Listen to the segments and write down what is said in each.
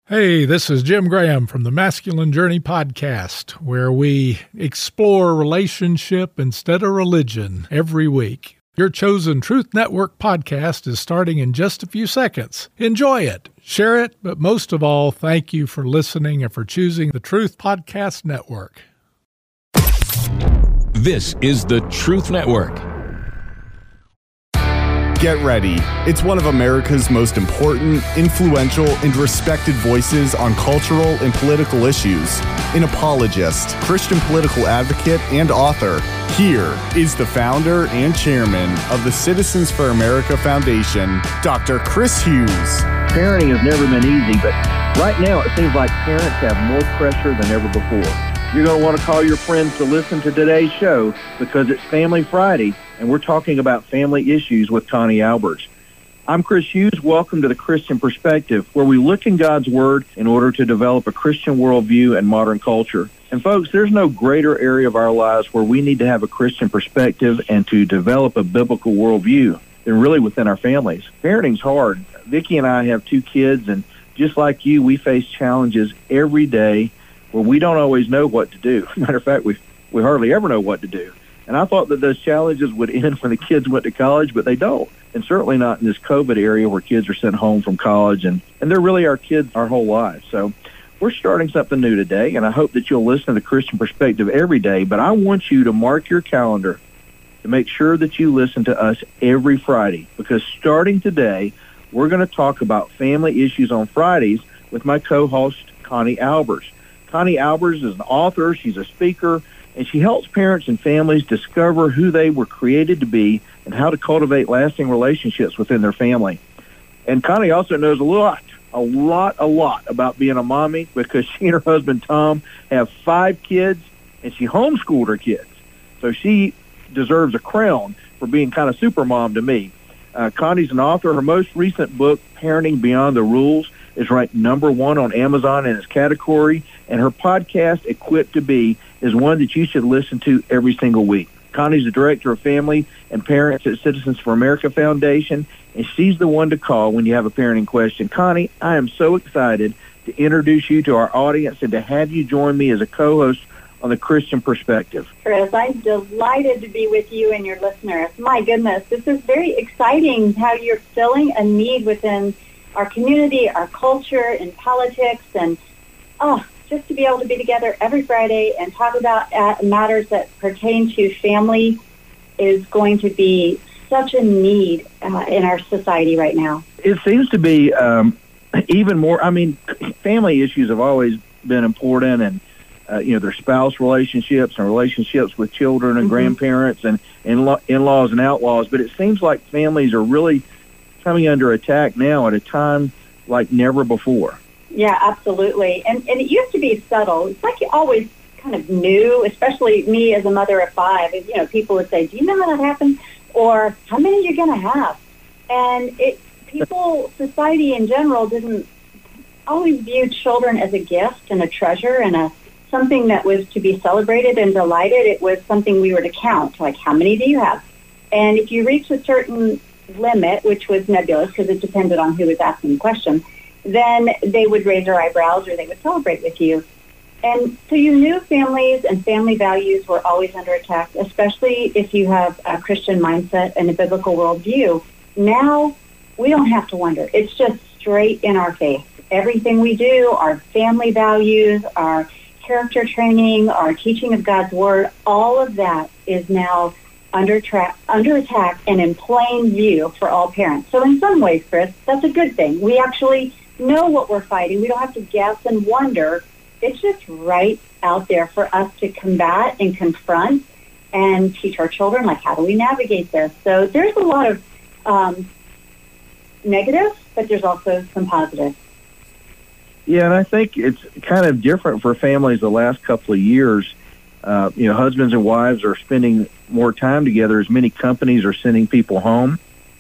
Hey, this is Jim Graham from the Masculine Journey podcast, where we explore relationship instead of religion every week. Your chosen Truth Network podcast is starting in just a few seconds. Enjoy it, share it, but most of all, thank you for listening and for choosing the Truth Podcast Network. This is the Truth Network. Get ready. It's one of America's most important, influential, and respected voices on cultural and political issues. An apologist, Christian political advocate, and author. Here is the founder and chairman of the Citizens for America Foundation, Dr. Chris Hughes. Parenting has never been easy, but right now it seems like parents have more pressure than ever before. You're going to want to call your friends to listen to today's show because it's Family Friday, and we're talking about family issues with Connie Albers. I'm Chris Hughes. Welcome to the Christian Perspective, where we look in God's Word in order to develop a Christian worldview and modern culture. And folks, there's no greater area of our lives where we need to have a Christian perspective and to develop a biblical worldview than really within our families. Parenting's hard. Vicki and I have 2 kids, and just like you, we face challenges every day where we don't always know what to do. Matter of fact, we hardly ever know what to do. And I thought that those challenges would end when the kids went to college, but they don't. And certainly not in this COVID area where kids are sent home from college, and they're really our kids our whole lives. So we're starting something new today, and I hope that you'll listen to the Christian Perspective every day. But I want you to mark your calendar to make sure that you listen to us every Friday, because starting today, we're going to talk about family issues on Fridays with my co-host, Connie Albers. Connie Albers is an author, she's a speaker, and she helps parents and families discover who they were created to be and how to cultivate lasting relationships within their family. And Connie also knows a lot about being a mommy, because she and her husband, Tom, have 5 kids, and she homeschooled her kids. So she deserves a crown for being kind of super mom to me. Connie's an author. Her most recent book, Parenting Beyond the Rules, is ranked #1 on Amazon in its category, and her podcast, Equipped to Be, is one that you should listen to every single week. Connie's the director of family and parents at Citizens for America Foundation, and she's the one to call when you have a parenting question. Connie, I am so excited to introduce you to our audience and to have you join me as a co-host on the Christian Perspective. Chris, I'm delighted to be with you and your listeners. My goodness, this is very exciting how you're filling a need within our community, our culture, in politics, and just to be able to be together every Friday and talk about matters that pertain to family is going to be such a need in our society right now. It seems to be even more. I mean, family issues have always been important, and their spouse relationships and relationships with children and grandparents and in-laws and outlaws. But it seems like families are really coming under attack now at a time like never before. Yeah, absolutely. And it used to be subtle. It's like you always kind of knew, especially me as a mother of 5. People would say, do you know how that happened? Or how many are you going to have? And society in general didn't always view children as a gift and a treasure and something that was to be celebrated and delighted. It was something we were to count, like how many do you have? And if you reach a certain limit, which was nebulous because it depended on who was asking the question, then they would raise their eyebrows or they would celebrate with you. And so you knew families and family values were always under attack, especially if you have a Christian mindset and a biblical worldview. Now, we don't have to wonder. It's just straight in our face. Everything we do, our family values, our character training, our teaching of God's Word, all of that is now under attack and in plain view for all parents. So in some ways, Chris, that's a good thing. We actually know what we're fighting. We don't have to guess and wonder. It's just right out there for us to combat and confront and teach our children, like, how do we navigate this? So there's a lot of negative, but there's also some positive. Yeah, and I think it's kind of different for families the last couple of years. Husbands and wives are spending more time together as many companies are sending people home.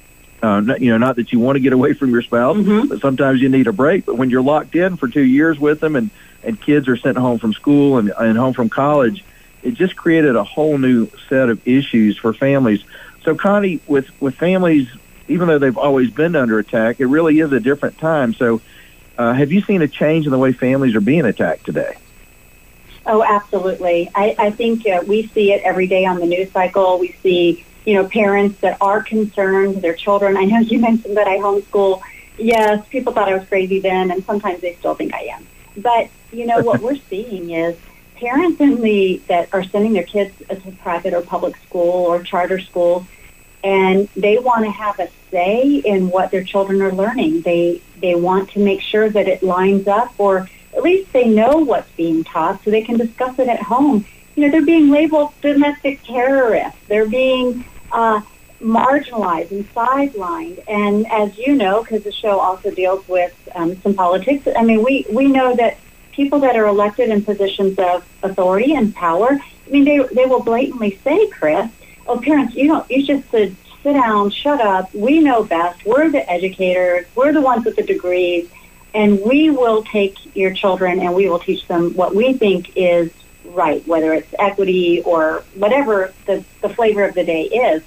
Not that you want to get away from your spouse, but sometimes you need a break. But when you're locked in for 2 years with them and kids are sent home from school and home from college, it just created a whole new set of issues for families. So, Connie, with families, even though they've always been under attack, it really is a different time. So Have you seen a change in the way families are being attacked today? Oh, absolutely. I think we see it every day on the news cycle. We see, parents that are concerned, their children. I know you mentioned that I homeschool. Yes, people thought I was crazy then, and sometimes they still think I am. But, what we're seeing is parents that are sending their kids to private or public school or charter school, and they want to have a say in what their children are learning. They want to make sure that it lines up, or at least they know what's being taught so they can discuss it at home. They're being labeled domestic terrorists. They're being marginalized and sidelined. And as you know, because the show also deals with some politics, we know that people that are elected in positions of authority and power, they will blatantly say, Chris, oh, parents, you just sit down, shut up. We know best. We're the educators. We're the ones with the degrees. And we will take your children and we will teach them what we think is right, whether it's equity or whatever the flavor of the day is.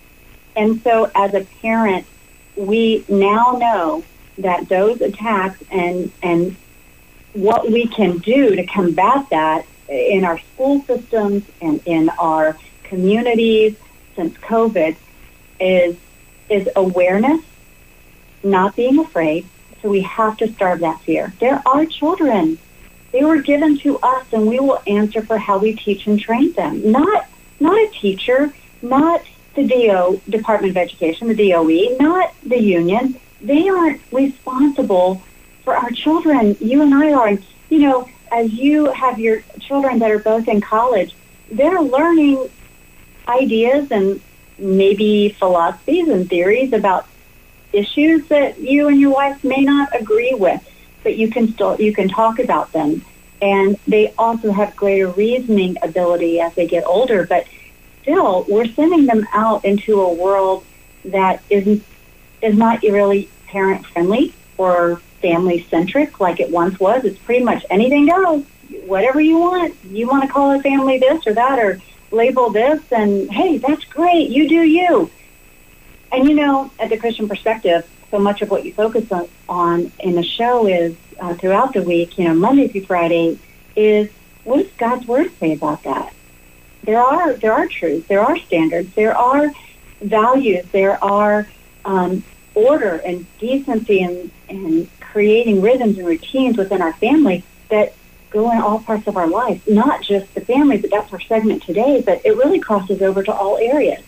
And so as a parent, we now know that those attacks and what we can do to combat that in our school systems and in our communities since COVID is awareness, not being afraid. So we have to starve that fear. There are children. They were given to us, and we will answer for how we teach and train them. Not a teacher, not the Department of Education, the DOE, not the union. They aren't responsible for our children. You and I are. As you have your children that are both in college, they're learning ideas and maybe philosophies and theories about issues that you and your wife may not agree with, but you can talk about them. And they also have greater reasoning ability as they get older. But still, we're sending them out into a world that is not really parent friendly or family centric like it once was. It's pretty much anything goes. Whatever you want. You want to call a family this or that or label this, and hey, that's great. You do you. And at the Christian Perspective, so much of what you focus on in the show is throughout the week, Monday through Friday, is what does God's Word say about that? There are truths, there are standards, there are values, there are order and decency and creating rhythms and routines within our family that go in all parts of our life, not just the family, but that's our segment today, but it really crosses over to all areas.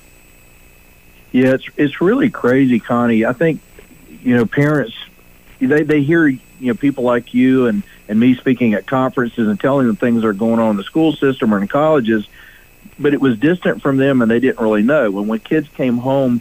Yeah, it's really crazy, Connie. I think, parents, they hear, people like you and me speaking at conferences and telling them things that are going on in the school system or in colleges, but it was distant from them and they didn't really know. And when kids came home,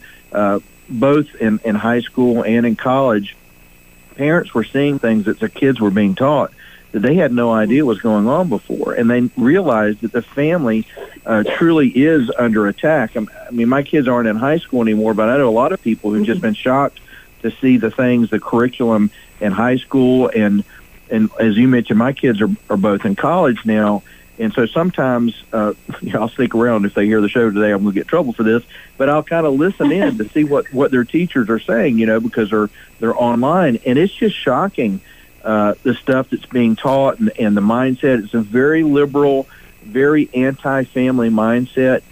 both in high school and in college, parents were seeing things that their kids were being taught that they had no idea was going on before. And they realized that the family truly is under attack. My kids aren't in high school anymore, but I know a lot of people who've just been shocked to see the curriculum in high school. And as you mentioned, my kids are both in college now. And so sometimes I'll stick around if they hear the show today. I'm going to get in trouble for this, but I'll kind of listen in to see what their teachers are saying, because they're online. And it's just shocking. The stuff that's being taught and the mindset. It's a very liberal, very anti-family mindset.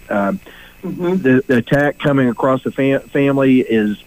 The attack coming across the family is,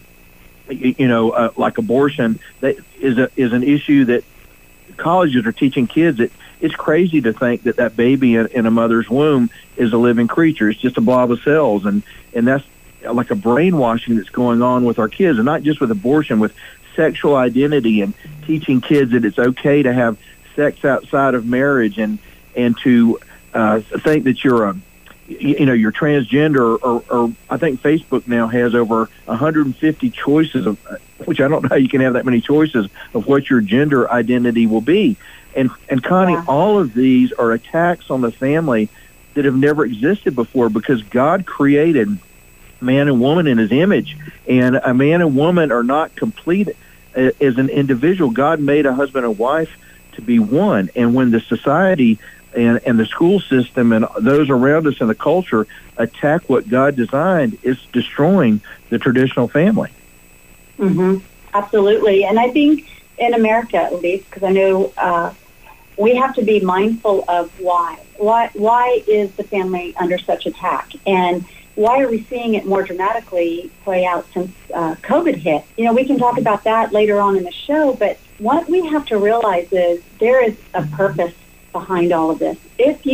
like abortion. That is an issue that colleges are teaching kids. It's crazy to think that baby in a mother's womb is a living creature. It's just a blob of cells, and that's like a brainwashing that's going on with our kids, and not just with abortion, with sexual identity and teaching kids that it's okay to have sex outside of marriage and to think that you're you're transgender or I think Facebook now has over 150 choices of which I don't know how you can have that many choices of what your gender identity will be. And Connie, all of these are attacks on the family that have never existed before because God created man and woman in his image, and a man and woman are not complete as an individual. God made a husband and wife to be one, and when the society and the school system and those around us in the culture attack what God designed, it's destroying the traditional family. Absolutely. And I think in America at least, because I know we have to be mindful of why. Why is the family under such attack? And why are we seeing it more dramatically play out since COVID hit? We can talk about that later on in the show, but what we have to realize is there is a purpose behind all of this. If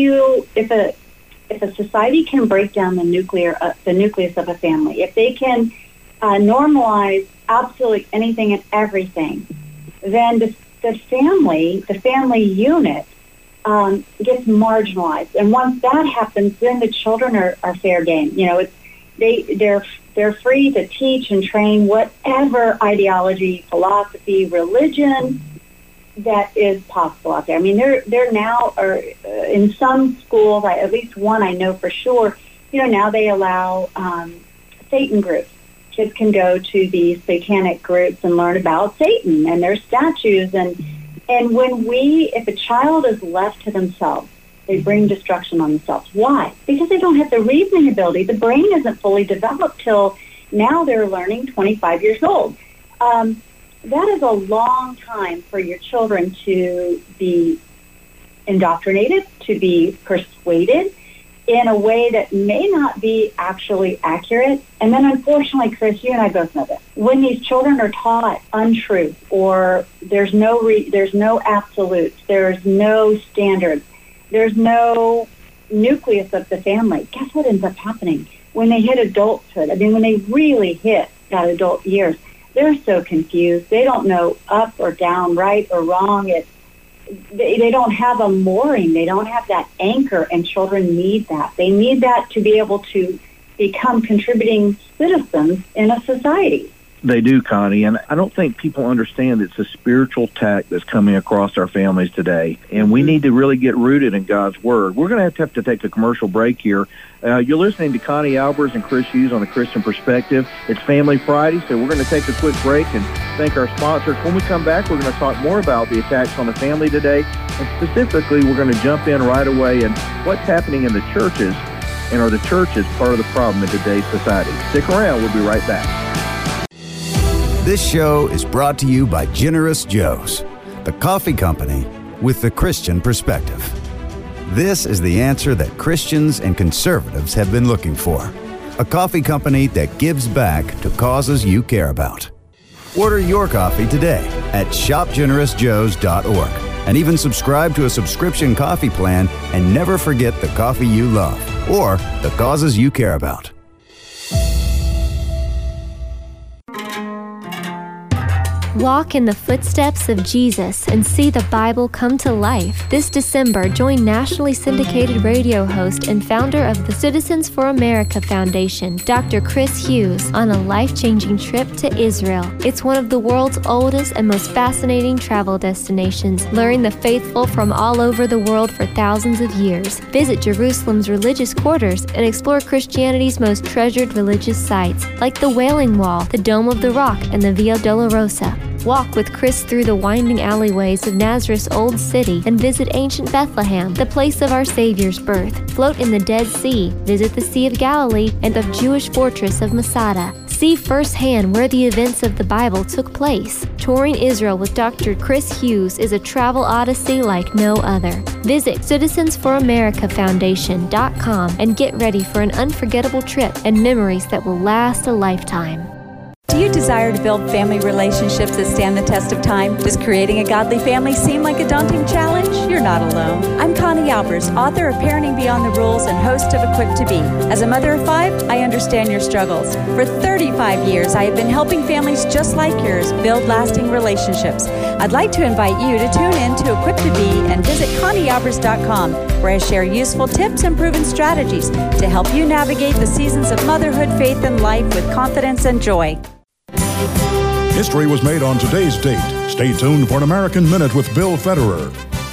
a society can break down the nucleus of a family, if they can normalize absolutely anything and everything, then the family unit gets marginalized. And once that happens, then the children are fair game. They're free to teach and train whatever ideology, philosophy, religion that is possible out there. I mean, they're now in some schools, at least one I know for sure, now they allow Satan groups. Kids can go to these satanic groups and learn about Satan and their statues. And if a child is left to themselves, they bring destruction on themselves. Why? Because they don't have the reasoning ability. The brain isn't fully developed till now they're learning 25 years old. That is a long time for your children to be indoctrinated, to be persuaded in a way that may not be actually accurate. And then unfortunately, Chris, you and I both know this. When these children are taught untruth, or there's no absolutes, there's no standards, there's no nucleus of the family, guess what ends up happening? When they hit adulthood, when they really hit that adult years, they're so confused. They don't know up or down, right or wrong. They don't have a mooring. They don't have that anchor, and children need that. They need that to be able to become contributing citizens in a society. They do, Connie, and I don't think people understand it's a spiritual attack that's coming across our families today, and we need to really get rooted in God's Word. We're going to have to take a commercial break here. You're listening to Connie Albers and Chris Hughes on The Christian Perspective. It's Family Friday, so we're going to take a quick break and thank our sponsors. When we come back, we're going to talk more about the attacks on the family today, and specifically, we're going to jump in right away and what's happening in the churches, and are the churches part of the problem in today's society? Stick around. We'll be right back. This show is brought to you by Generous Joe's, the coffee company with the Christian perspective. This is the answer that Christians and conservatives have been looking for. A coffee company that gives back to causes you care about. Order your coffee today at shopgenerousjoes.org and even subscribe to a subscription coffee plan and never forget the coffee you love or the causes you care about. Walk in the footsteps of Jesus and see the Bible come to life. This December, join nationally syndicated radio host and founder of the Citizens for America Foundation, Dr. Chris Hughes, on a life-changing trip to Israel. It's one of the world's oldest and most fascinating travel destinations, luring the faithful from all over the world for thousands of years. Visit Jerusalem's religious quarters and explore Christianity's most treasured religious sites, like the Wailing Wall, the Dome of the Rock, and the Via Dolorosa. Walk with Chris through the winding alleyways of Nazareth's Old City and visit ancient Bethlehem, the place of our Savior's birth. Float in the Dead Sea, visit the Sea of Galilee and the Jewish fortress of Masada. See firsthand where the events of the Bible took place. Touring Israel with Dr. Chris Hughes is a travel odyssey like no other. Visit citizensforamericafoundation.com and get ready for an unforgettable trip and memories that will last a lifetime. Do you desire to build family relationships that stand the test of time? Does creating a godly family seem like a daunting challenge? You're not alone. I'm Connie Albers, author of Parenting Beyond the Rules and host of Equipped to Be. As a mother of 5, I understand your struggles. For 35 years, I have been helping families just like yours build lasting relationships. I'd like to invite you to tune in to Equipped to Be and visit ConnieAlbers.com, where I share useful tips and proven strategies to help you navigate the seasons of motherhood, faith, and life with confidence and joy. History was made on today's date. Stay tuned for an American Minute with Bill Federer.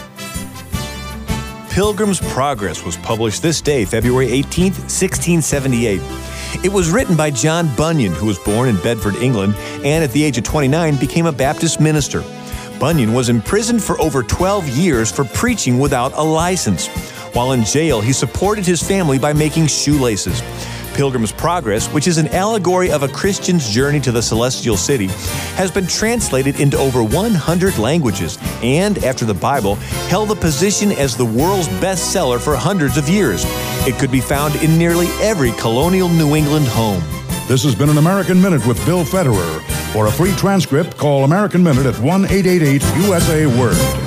Pilgrim's Progress was published this day, February 18th, 1678. It was written by John Bunyan, who was born in Bedford, England, and at the age of 29 became a Baptist minister. Bunyan was imprisoned for over 12 years for preaching without a license. While in jail, he supported his family by making shoelaces. Pilgrim's Progress, which is an allegory of a Christian's journey to the celestial city, has been translated into over 100 languages and, after the Bible, held a position as the world's bestseller for hundreds of years. It could be found in nearly every colonial New England home. This has been an American Minute with Bill Federer. For a free transcript, call American Minute at 1-888-USA-WORD.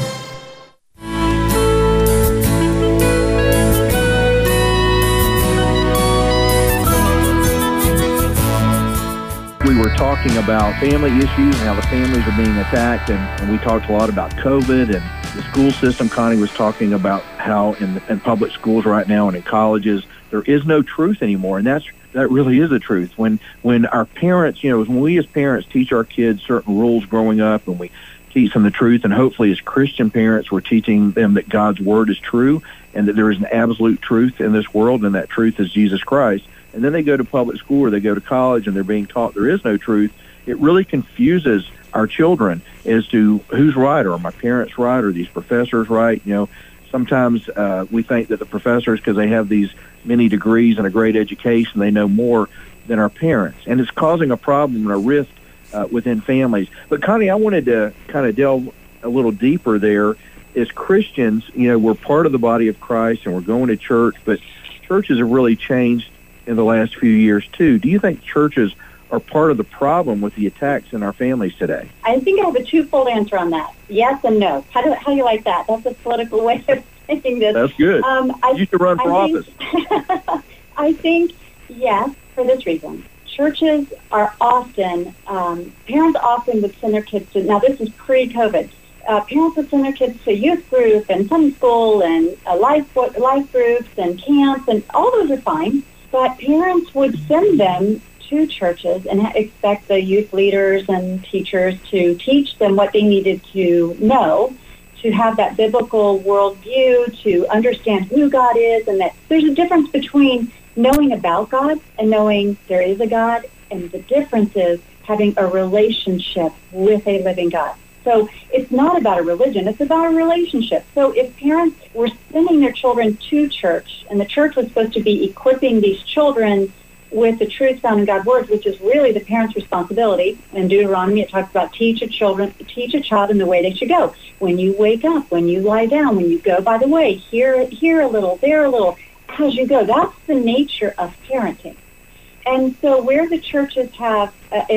We were talking about family issues and how the families are being attacked, and we talked a lot about COVID and the school system. Connie was talking about how in public schools right now and in colleges, there is no truth anymore, and that really is the truth. When our parents, when we as parents teach our kids certain rules growing up, and we teach them the truth, and hopefully as Christian parents, we're teaching them that God's Word is true and that there is an absolute truth in this world, and that truth is Jesus Christ. And then they go to public school or they go to college and they're being taught there is no truth. It really confuses our children as to who's right. Are my parents right? Are these professors right? Sometimes we think that the professors, because they have these many degrees and a great education, they know more than our parents. And it's causing a problem and a rift within families. But Connie, I wanted to kind of delve a little deeper there. As Christians, we're part of the body of Christ and we're going to church, but churches have really changed in the last few years too. Do you think churches are part of the problem with the attacks in our families today? I think I have a twofold answer on that. Yes and no. How do you like that? That's a political way of saying this. That's good. You should run for office. I think yes, for this reason. Churches are often, parents often would send their kids to, now this is pre-COVID, parents would send their kids to youth group and Sunday school and life groups and camps, and all those are fine. But parents would send them to churches and expect the youth leaders and teachers to teach them what they needed to know, to have that biblical worldview, to understand who God is, and that there's a difference between knowing about God and knowing there is a God, and the difference is having a relationship with a living God. So it's not about a religion, it's about a relationship. So if parents were sending their children to church, and the church was supposed to be equipping these children with the truth found in God's Word, which is really the parents' responsibility. In Deuteronomy, it talks about teach a child in the way they should go. When you wake up, when you lie down, when you go by the way, here a little, there a little, as you go. That's the nature of parenting. And so where the churches have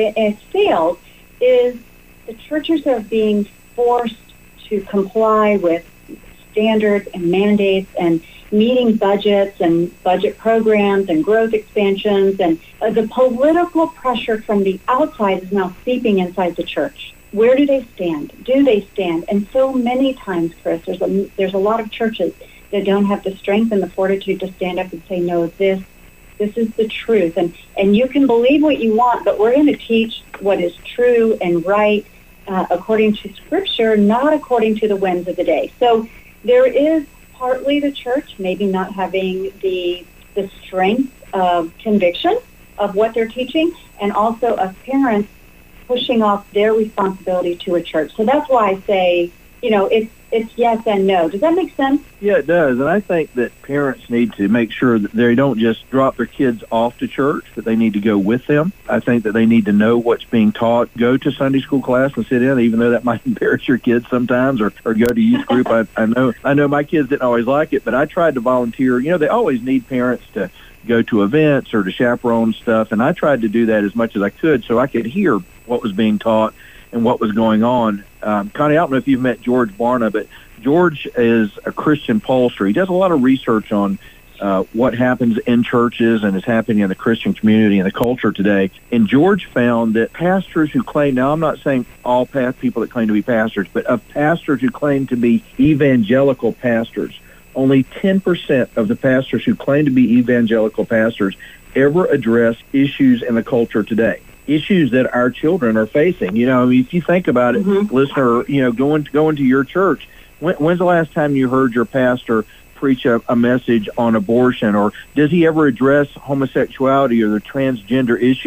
failed is the churches are being forced to comply with standards and mandates and meeting budgets and budget programs and growth expansions, and the political pressure from the outside is now seeping inside the church. Where do they stand? Do they stand? And so many times, Chris, there's a lot of churches that don't have the strength and the fortitude to stand up and say, no, this is the truth. And you can believe what you want, but we're going to teach what is true and right according to Scripture, not according to the whims of the day. So there is partly the church maybe not having the strength of conviction of what they're teaching, and also of parents pushing off their responsibility to a church. So that's why I say, it's yes and no. Does that make sense? Yeah, it does. And I think that parents need to make sure that they don't just drop their kids off to church, that they need to go with them. I think that they need to know what's being taught. Go to Sunday school class and sit in, even though that might embarrass your kids sometimes, or go to youth group. I know my kids didn't always like it, but I tried to volunteer. They always need parents to go to events or to chaperone stuff, and I tried to do that as much as I could so I could hear what was being taught and what was going on. Connie, I don't know if you've met George Barna, but George is a Christian pollster. He does a lot of research on what happens in churches and is happening in the Christian community and the culture today. And George found that pastors who claim, now I'm not saying all people that claim to be pastors, but of pastors who claim to be evangelical pastors, only 10% of the pastors who claim to be evangelical pastors ever address issues in the culture today. Issues that our children are facing. If you think about it, listener, going to your church, when's the last time you heard your pastor preach a message on abortion, or does he ever address homosexuality or the transgender issues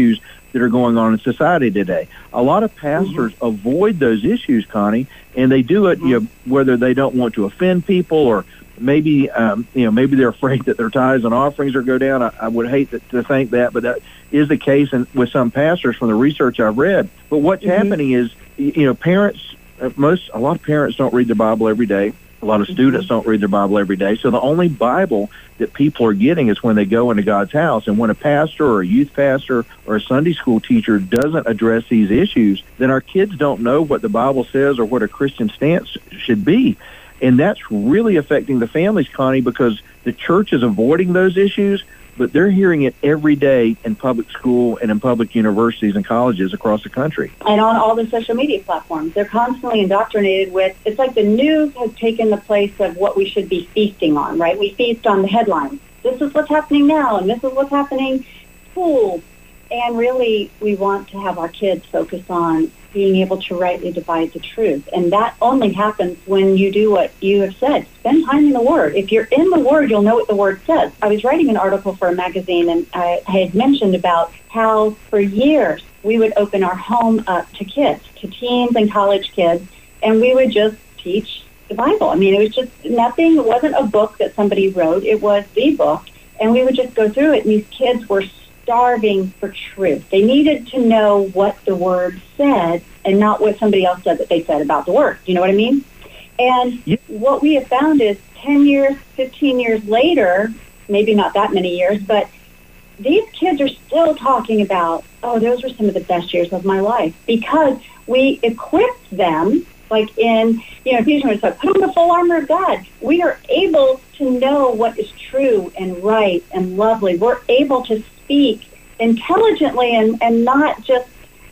that are going on in society today. A lot of pastors avoid those issues, Connie, and they do it whether they don't want to offend people or maybe maybe they're afraid that their tithes and offerings are go down. I would hate to think that, but that is the case with some pastors from the research I've read. But what's happening is, parents, a lot of parents don't read the Bible every day. A lot of students don't read their Bible every day. So the only Bible that people are getting is when they go into God's house. And when a pastor or a youth pastor or a Sunday school teacher doesn't address these issues, then our kids don't know what the Bible says or what a Christian stance should be. And that's really affecting the families, Connie, because the church is avoiding those issues, but they're hearing it every day in public school and in public universities and colleges across the country. And on all the social media platforms, they're constantly indoctrinated with, it's like the news has taken the place of what we should be feasting on, right? We feast on the headlines. This is what's happening now, and this is what's happening in school. And really, we want to have our kids focus on being able to rightly divide the truth. And that only happens when you do what you have said. Spend time in the Word. If you're in the Word, you'll know what the Word says. I was writing an article for a magazine, and I had mentioned about how for years we would open our home up to kids, to teens and college kids, and we would just teach the Bible. I mean, it was just nothing. It wasn't a book that somebody wrote. It was the book. And we would just go through it, and these kids were starving for truth. They needed to know what the Word said and not what somebody else said that they said about the Word. You know what I mean? And what we have found is 10 years, 15 years later, maybe not that many years, but these kids are still talking about, oh, those were some of the best years of my life, because we equipped them, like in, Ephesians, it's like, put on the full armor of God. We are able to know what is true and right and lovely. We're able to speak intelligently and not just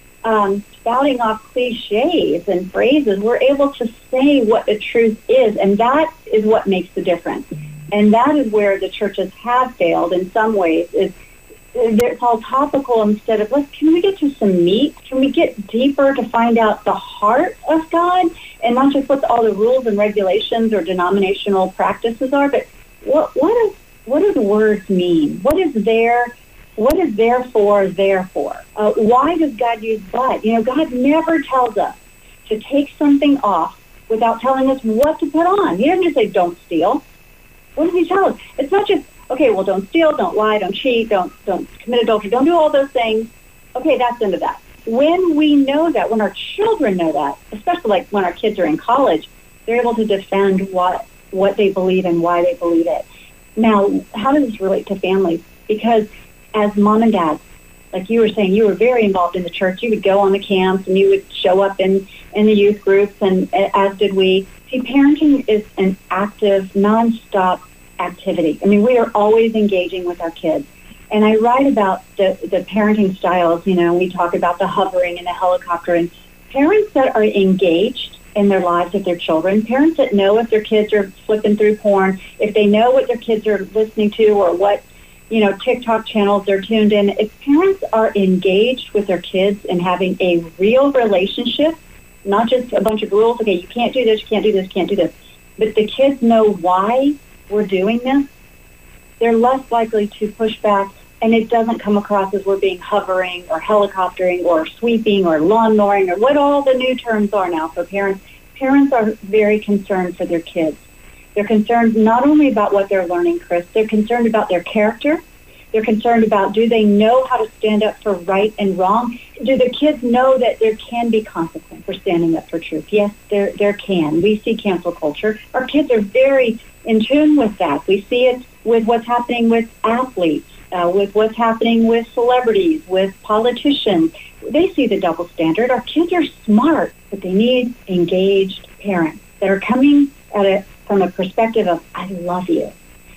spouting off cliches and phrases. We're able to say what the truth is, and that is what makes the difference. And that is where the churches have failed in some ways, is it's all topical instead of, can we get to some meat? Can we get deeper to find out the heart of God, and not just what all the rules and regulations or denominational practices are, but what do the words mean? What is therefore? Why does God use but? God never tells us to take something off without telling us what to put on. He doesn't just say, don't steal. What does he tell us? It's not just, okay, well, don't steal, don't lie, don't cheat, don't commit adultery, don't do all those things. Okay, that's into that. When we know that, when our children know that, especially like when our kids are in college, they're able to defend what they believe and why they believe it. Now, how does this relate to families? Because as mom and dad, like you were saying, you were very involved in the church. You would go on the camps and you would show up in the youth groups, and as did we. See, parenting is an active, nonstop activity. I mean, we are always engaging with our kids. And I write about the parenting styles, we talk about the hovering and the helicopter. And parents that are engaged in their lives with their children, parents that know if their kids are flipping through porn, if they know what their kids are listening to or what, TikTok channels they're tuned in. If parents are engaged with their kids and having a real relationship, not just a bunch of rules, okay, you can't do this, you can't do this, you can't do this, but the kids know why we're doing this, they're less likely to push back, and it doesn't come across as we're being hovering or helicoptering or sweeping or lawn mowing or what all the new terms are now for parents. Parents are very concerned for their kids. They're concerned not only about what they're learning, Chris, they're concerned about their character. They're concerned about, do they know how to stand up for right and wrong? Do the kids know that there can be consequence for standing up for truth? Yes, there can. We see cancel culture. Our kids are very in tune with that. We see it with what's happening with athletes, with what's happening with celebrities, with politicians. They see the double standard. Our kids are smart, but they need engaged parents that are coming at it from a perspective of, I love you.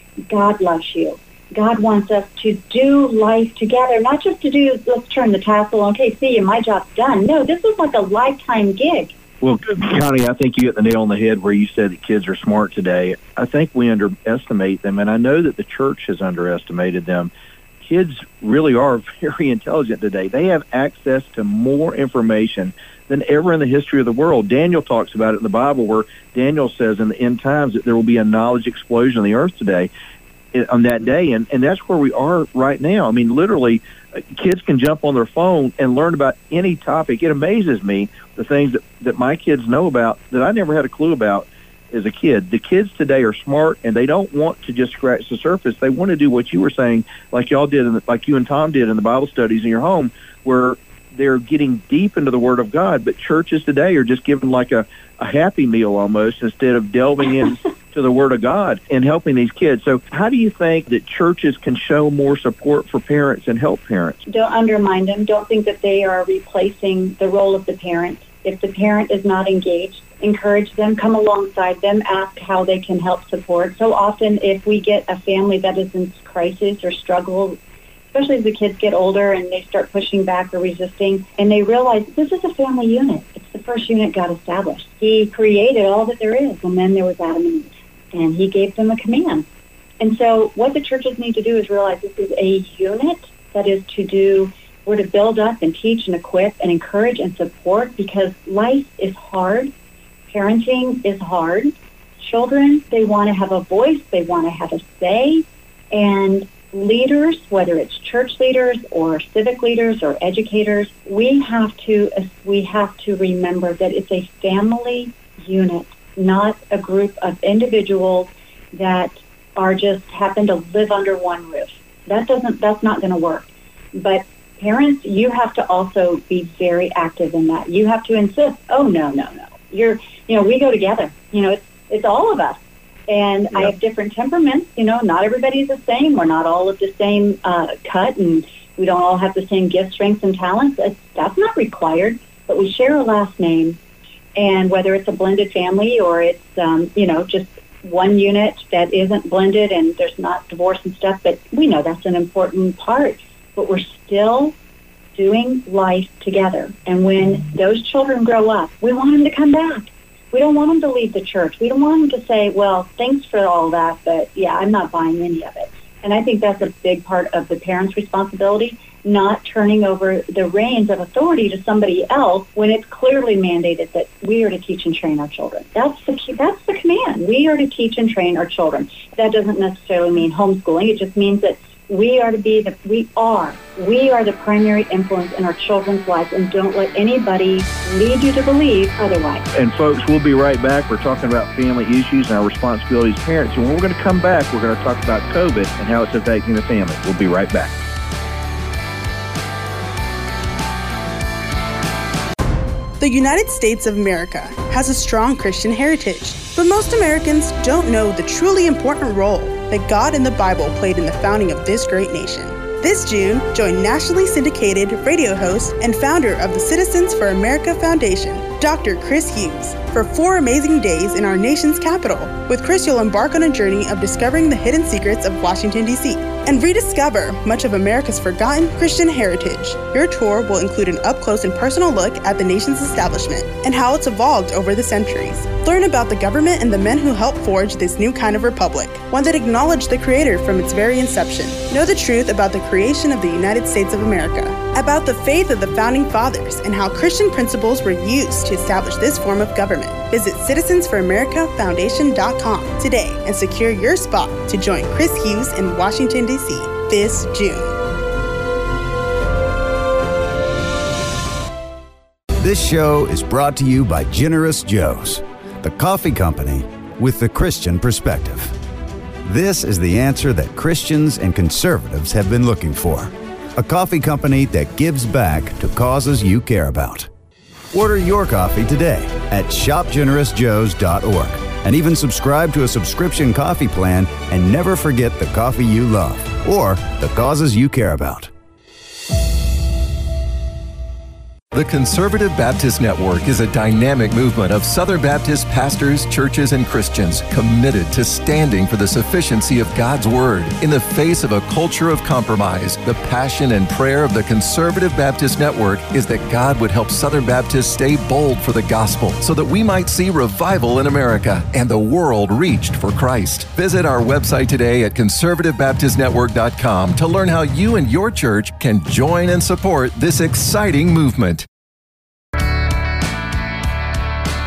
God loves you. God wants us to do life together, not just to do, let's turn the tassel, okay, see you, my job's done. No, this is like a lifetime gig. Well, Connie, I think you hit the nail on the head where you said that kids are smart today. I think we underestimate them, and I know that the church has underestimated them. Kids really are very intelligent today. They have access to more information than ever in the history of the world. Daniel talks about it in the Bible, where Daniel says in the end times that there will be a knowledge explosion on the earth today. on that day. And that's where we are right now. I mean, literally, kids can jump on their phone and learn about any topic. It amazes me, the things that my kids know about that I never had a clue about as a kid. The kids today are smart, and they don't want to just scratch the surface. They want to do what you were saying, like y'all did, like you and Tom did in the Bible studies in your home, where they're getting deep into the Word of God. But churches today are just giving like a Happy Meal almost, instead of delving into the Word of God and helping these kids. So how do you think that churches can show more support for parents and help parents? Don't undermine them. Don't think that they are replacing the role of the parent. If the parent is not engaged, encourage them, come alongside them, ask how they can help support. So often if we get a family that is in crisis or struggle, especially as the kids get older and they start pushing back or resisting, and they realize this is a family unit. It's the first unit God established. He created all that there is, and then there was Adam and Eve, and he gave them a command. And so what the churches need to do is realize this is a unit that is to do, we're to build up and teach and equip and encourage and support, because life is hard. Parenting is hard. Children, they want to have a voice. They want to have a say. And leaders, whether it's church leaders or civic leaders or educators, we have to remember that it's a family unit, not a group of individuals that are just happen to live under one roof. That's not going to work. But parents, you have to also be very active in that. You have to insist, oh, no. We go together. It's all of us. And yep. I have different temperaments. Not everybody's the same. We're not all of the same cut, and we don't all have the same gifts, strengths, and talents. That's not required. But we share a last name. And whether it's a blended family or it's, just one unit that isn't blended and there's not divorce and stuff, but we know that's an important part. But we're still doing life together. And when those children grow up, we want them to come back. We don't want them to leave the church. We don't want them to say, well, thanks for all that, but yeah, I'm not buying any of it. And I think that's a big part of the parents' responsibility, not turning over the reins of authority to somebody else when it's clearly mandated that we are to teach and train our children. That's the command. We are to teach and train our children. That doesn't necessarily mean homeschooling. It just means that we are the primary influence in our children's lives, and don't let anybody lead you to believe otherwise. And folks, we'll be right back. We're talking about family issues and our responsibilities as parents. And when we're going to come back, we're going to talk about COVID and how it's affecting the family. We'll be right back. The United States of America has a strong Christian heritage, but most Americans don't know the truly important role that God and the Bible played in the founding of this great nation. This June, join nationally syndicated radio host and founder of the Citizens for America Foundation, Dr. Chris Hughes, for 4 amazing days in our nation's capital. With Chris, you'll embark on a journey of discovering the hidden secrets of Washington, D.C., and rediscover much of America's forgotten Christian heritage. Your tour will include an up-close and personal look at the nation's establishment and how it's evolved over the centuries. Learn about the government and the men who helped forge this new kind of republic, one that acknowledged the Creator from its very inception. Know the truth about the creation of the United States of America, about the faith of the Founding Fathers, and how Christian principles were used to establish this form of government. Visit citizensforamericafoundation.com today and secure your spot to join Chris Hughes in Washington, D.C. this June. This show is brought to you by Generous Joe's, the coffee company with the Christian perspective. This is the answer that Christians and conservatives have been looking for. A coffee company that gives back to causes you care about. Order your coffee today at shopgenerousjoes.org and even subscribe to a subscription coffee plan and never forget the coffee you love or the causes you care about. The Conservative Baptist Network is a dynamic movement of Southern Baptist pastors, churches, and Christians committed to standing for the sufficiency of God's Word. In the face of a culture of compromise, the passion and prayer of the Conservative Baptist Network is that God would help Southern Baptists stay bold for the gospel so that we might see revival in America and the world reached for Christ. Visit our website today at conservativebaptistnetwork.com to learn how you and your church can join and support this exciting movement.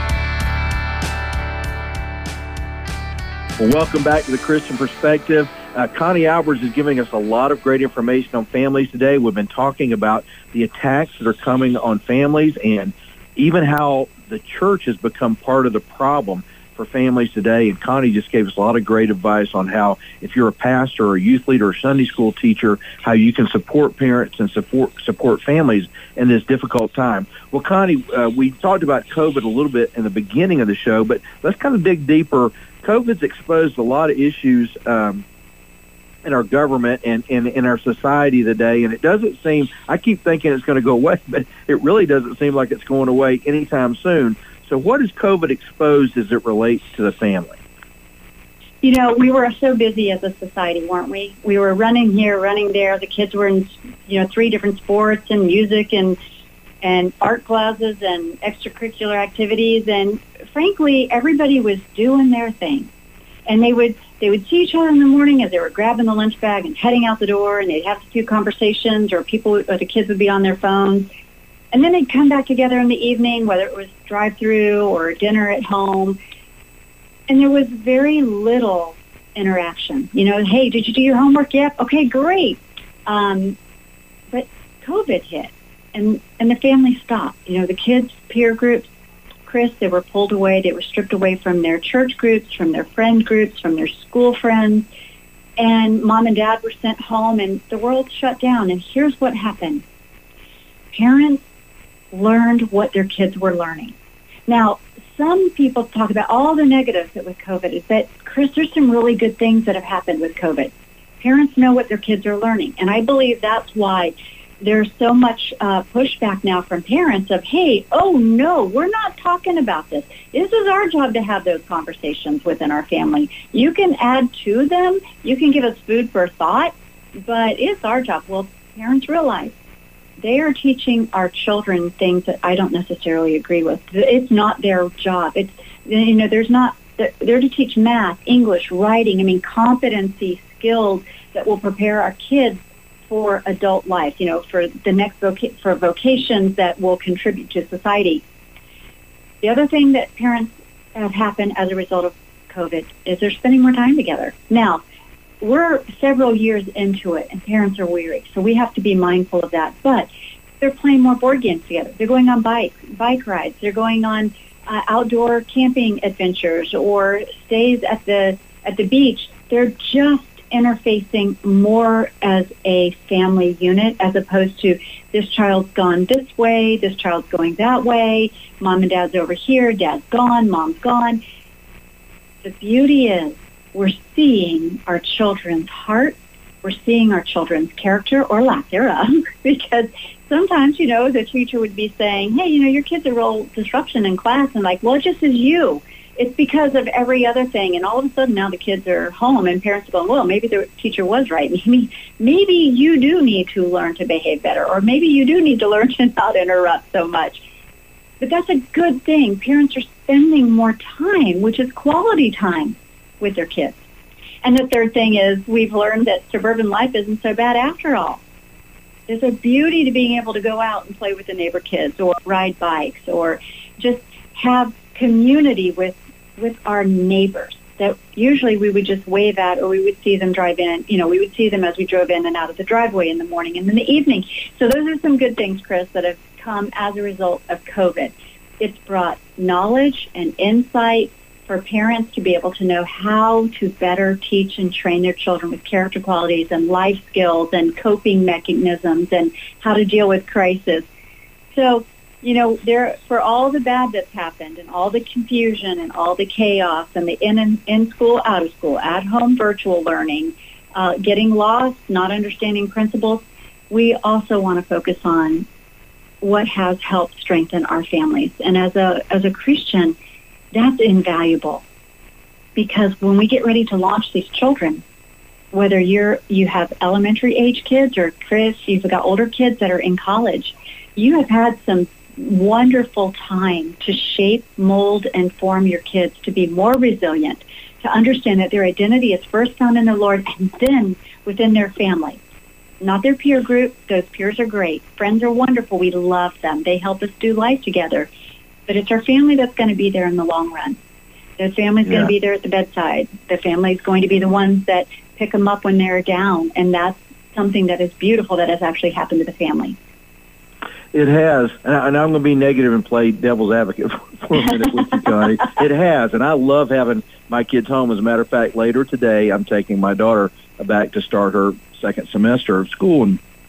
Well, welcome back to The Christian Perspective. Connie Albers is giving us a lot of great information on families today. We've been talking about the attacks that are coming on families and even how the church has become part of the problem for families today. And Connie just gave us a lot of great advice on how, if you're a pastor or a youth leader or Sunday school teacher, how you can support parents and support families in this difficult time. Well, Connie, we talked about COVID a little bit in the beginning of the show, but let's kind of dig deeper. COVID's exposed a lot of issues in our government and in our society today, and it doesn't seem, I keep thinking it's going to go away, but it really doesn't seem like it's going away anytime soon. So what has COVID exposed as it relates to the family? You know, we were so busy as a society, weren't we? We were running here, running there. The kids were in, 3 different sports and music and art classes and extracurricular activities. And frankly, everybody was doing their thing. And they would see each other in the morning as they were grabbing the lunch bag and heading out the door, and they'd have a few conversations, or the kids would be on their phones. And then they'd come back together in the evening, whether it was drive-through or dinner at home. And there was very little interaction. Hey, did you do your homework yet? Okay, great. But COVID hit, and the family stopped. The kids' peer groups, Chris, they were pulled away. They were stripped away from their church groups, from their friend groups, from their school friends. And mom and dad were sent home, and the world shut down. And here's what happened. Parents learned what their kids were learning. Now, some people talk about all the negatives with COVID. Is that, Chris, there's some really good things that have happened with COVID. Parents know what their kids are learning. And I believe that's why there's so much pushback now from parents of, hey, oh, no, we're not talking about this. This is our job to have those conversations within our family. You can add to them. You can give us food for thought, but it's our job. Well, parents realize they are teaching our children things that I don't necessarily agree with. It's not their job. It's, they're to teach math, English, writing, competency, skills that will prepare our kids for adult life, for the next for vocations that will contribute to society. The other thing that parents have happened as a result of COVID is they're spending more time together. Now, we're several years into it, and parents are weary, so we have to be mindful of that. But they're playing more board games together. They're going on bike rides. They're going on outdoor camping adventures or stays at the beach. They're just interfacing more as a family unit, as opposed to this child's gone this way, this child's going that way, mom and dad's over here, dad's gone, mom's gone. The beauty is, we're seeing our children's heart. We're seeing our children's character or lack thereof, because sometimes, the teacher would be saying, hey, your kids are real disruption in class, and well, it just is you. It's because of every other thing. And all of a sudden now the kids are home and parents are going, well, maybe the teacher was right. Maybe you do need to learn to behave better, or maybe you do need to learn to not interrupt so much. But that's a good thing. Parents are spending more time, which is quality time, with their kids. And the third thing is, we've learned that suburban life isn't so bad after all. There's a beauty to being able to go out and play with the neighbor kids, or ride bikes, or just have community with our neighbors that usually we would just wave at, or we would see them drive in. We would see them as we drove in and out of the driveway in the morning and in the evening. So those are some good things, Chris, that have come as a result of COVID. It's brought knowledge and insight for parents to be able to know how to better teach and train their children with character qualities and life skills and coping mechanisms and how to deal with crisis. So, there, for all the bad that's happened and all the confusion and all the chaos and the in school, out of school, at home virtual learning, getting lost, not understanding principles, we also want to focus on what has helped strengthen our families. And as a Christian, that's invaluable, because when we get ready to launch these children, whether you have elementary age kids, or Chris, you've got older kids that are in college, you have had some wonderful time to shape, mold, and form your kids to be more resilient, to understand that their identity is first found in the Lord and then within their family. Not their peer group. Those peers are great. Friends are wonderful. We love them. They help us do life together. But it's our family that's going to be there in the long run. The family's going to be there at the bedside. The family's going to be the ones that pick them up when they're down. And that's something that is beautiful that has actually happened to the family. It has, and I'm going to be negative and play devil's advocate for a minute with you, Connie. It has, and I love having my kids home. As a matter of fact, later today, I'm taking my daughter back to start her second semester of school,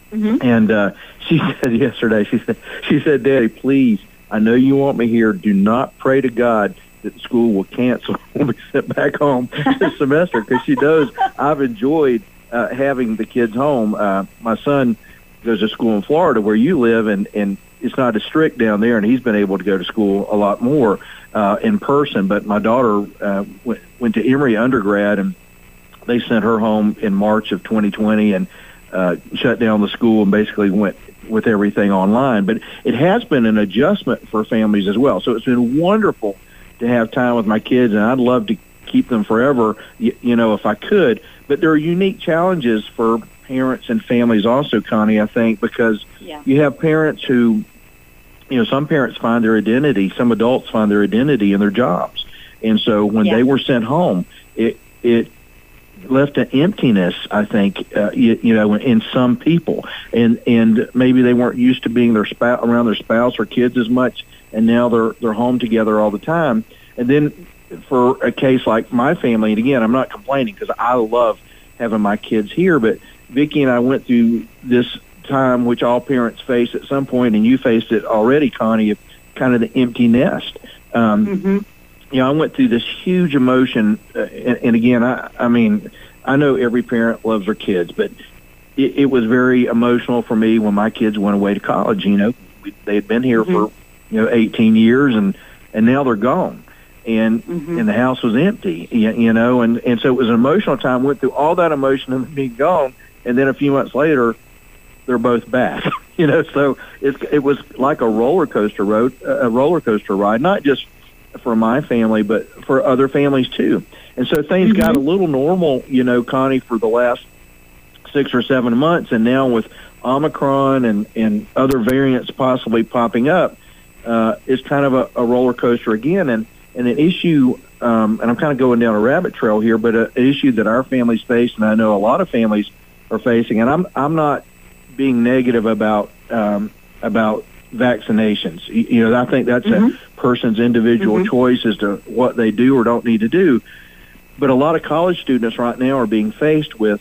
and she said yesterday, she said, Daddy, please, I know you want me here. Do not pray to God that school will cancel when we sit back home this semester, because she knows I've enjoyed having the kids home. My son goes to school in Florida where you live, and it's not as strict down there, and he's been able to go to school a lot more in person. But my daughter went to Emory undergrad, and they sent her home in March of 2020 and shut down the school and basically went with everything online. But it has been an adjustment for families as well. So it's been wonderful to have time with my kids, and I'd love to keep them forever, if I could. But there are unique challenges for parents and families also, Connie, I think, because you have parents who, some parents find their identity, some adults find their identity in their jobs. And so when they were sent home, it left an emptiness, I think, in some people. And maybe they weren't used to being around their spouse or kids as much, and now they're home together all the time. And then for a case like my family, and again, I'm not complaining because I love having my kids here, but Vicki and I went through this time, which all parents face at some point, and you faced it already, Connie, of kind of the empty nest. I went through this huge emotion, and again, I mean, I know every parent loves their kids, but it was very emotional for me when my kids went away to college. They had been here for 18 years, and now they're gone. And the house was empty, and so it was an emotional time. Went through all that emotion of being gone, and then a few months later, they're both back. So it was like a roller coaster ride, not just for my family, but for other families too. And so things got a little normal, Connie, for the last 6 or 7 months, and now with Omicron and other variants possibly popping up, it's kind of a roller coaster again. And an issue, and I'm kind of going down a rabbit trail here, but an issue that our families face, and I know a lot of families are facing, and I'm not being negative about vaccinations. I think that's a person's individual choice as to what they do or don't need to do. But a lot of college students right now are being faced with,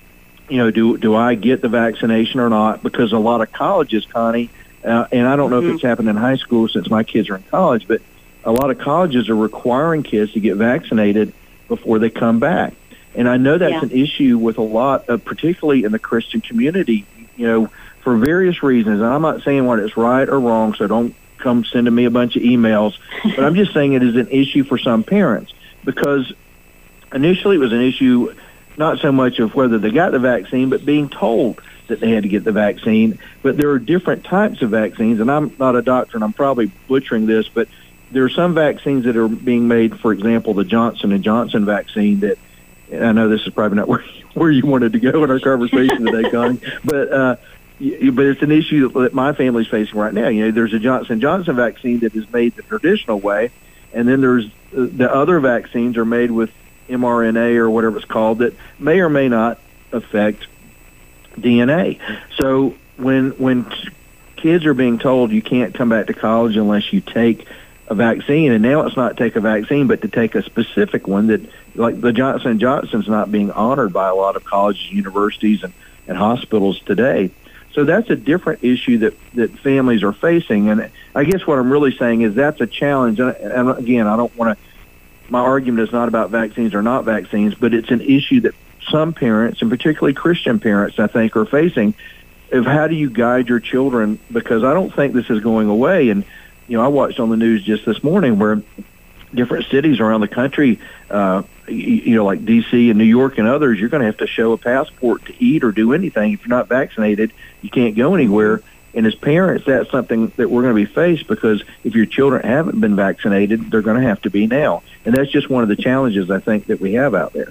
do I get the vaccination or not? Because a lot of colleges, Connie, and I don't know if it's happened in high school since my kids are in college, but a lot of colleges are requiring kids to get vaccinated before they come back. And I know that's an issue with a lot of, particularly in the Christian community, for various reasons. And I'm not saying what is right or wrong, so don't come sending me a bunch of emails. But I'm just saying it is an issue for some parents, because initially it was an issue not so much of whether they got the vaccine, but being told that they had to get the vaccine. But there are different types of vaccines, and I'm not a doctor, and I'm probably butchering this, but there are some vaccines that are being made, for example, the Johnson & Johnson vaccine that, and I know this is probably not where you wanted to go in our conversation today, Connie, but it's an issue that my family's facing right now. There's a Johnson & Johnson vaccine that is made the traditional way, and then there's the other vaccines are made with mRNA or whatever it's called that may or may not affect DNA. So when kids are being told you can't come back to college unless you take a vaccine, and now it's not take a vaccine, but to take a specific one that, like the Johnson & Johnson's not being honored by a lot of colleges, universities, and hospitals today. So that's a different issue that families are facing. And I guess what I'm really saying is that's a challenge. And again, I don't want to, my argument is not about vaccines or not vaccines, but it's an issue that some parents, and particularly Christian parents, I think, are facing of how do you guide your children, because I don't think this is going away. And I watched on the news just this morning where different cities around the country, like D.C. and New York and others, you're going to have to show a passport to eat or do anything. If you're not vaccinated, you can't go anywhere. And as parents, that's something that we're going to be faced, because if your children haven't been vaccinated, they're going to have to be now. And that's just one of the challenges, I think, that we have out there.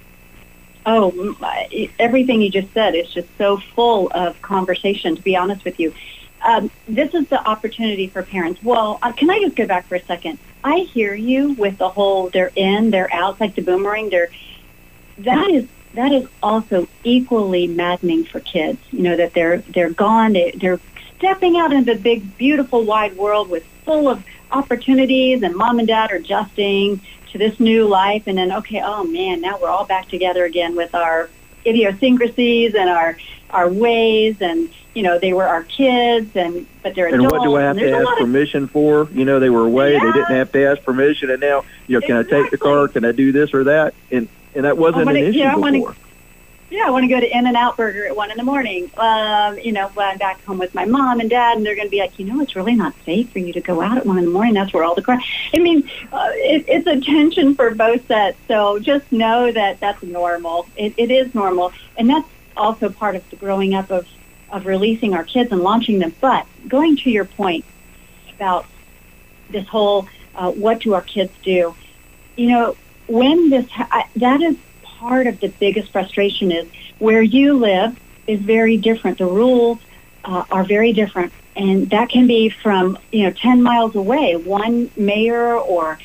Oh, everything you just said is just so full of conversation, to be honest with you. This is the opportunity for parents. Well, can I just go back for a second? I hear you with the whole they're in, they're out, like the boomerang. That that is also equally maddening for kids. You know, that they're gone, they're stepping out into the big, beautiful, wide world with full of opportunities, and mom and dad are adjusting to this new life, and then, okay, oh man, now we're all back together again with our idiosyncrasies and our ways, and you know, they were our kids, but they're adults. And what do I have to ask permission for? You know, they were away, they didn't have to ask permission, and now, you know, can I take the car? Can I do this or that? And that wasn't an issue before. I want to go to In-N-Out Burger at 1 a.m. You know, when I'm back home with my mom and dad, and they're going to be like, you know, it's really not safe for you to go out at 1 a.m. That's where all the crime. I mean, it's a tension for both sets. So just know that that's normal. It is normal, and that's also part of the growing up of releasing our kids and launching them. But going to your point about this whole, what do our kids do? You know, when that is part of the biggest frustration is where you live is very different. The rules are very different, and that can be from 10 miles away. One mayor or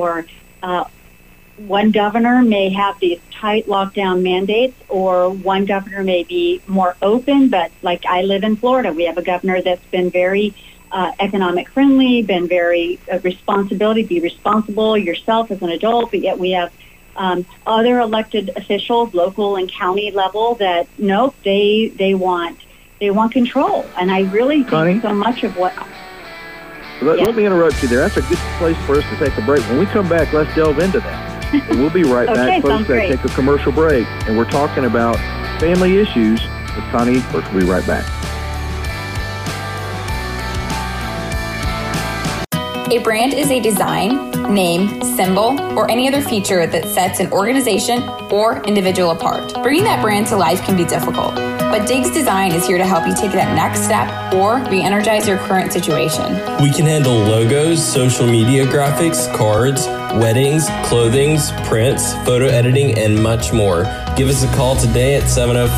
one governor may have these tight lockdown mandates, or one governor may be more open. But like I live in Florida, we have a governor that's been very economic friendly, been very responsibility. Be responsible yourself as an adult, but yet we have other elected officials, local and county level, that nope, they want control. And I really think so much of what. Let me interrupt you there. That's a good place for us to take a break. When we come back, let's delve into that. And we'll be right back, folks. Let's take a commercial break, and we're talking about family issues with Connie. We'll be right back. A brand is a design, name, symbol, or any other feature that sets an organization or individual apart. Bringing that brand to life can be difficult, but Diggs Design is here to help you take that next step or re-energize your current situation. We can handle logos, social media graphics, cards, weddings, clothings, prints, photo editing, and much more. Give us a call today at